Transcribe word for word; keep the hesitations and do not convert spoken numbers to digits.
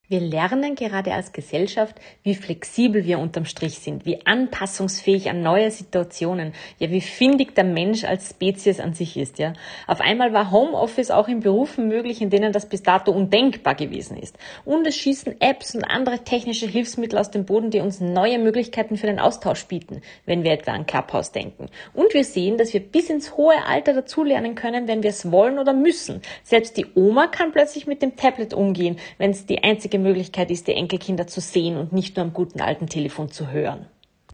Wir lernen gerade als Gesellschaft, wie flexibel wir unterm Strich sind, wie anpassungsfähig an neue Situationen, ja, wie findig der Mensch als Spezies an sich ist, ja. Auf einmal war Homeoffice auch in Berufen möglich, in denen das bis dato undenkbar gewesen ist. Und es schießen Apps und andere technische Hilfsmittel aus dem Boden, die uns neue Möglichkeiten für den Austausch bieten, wenn wir etwa an Clubhouse denken. Und wir sehen, dass wir bis ins hohe Alter dazulernen können, wenn wir es wollen oder müssen. Selbst die Oma kann plötzlich mit dem Tablet umgehen, wenn es die einzige Möglichkeit ist, die Enkelkinder zu sehen und nicht nur am guten alten Telefon zu hören.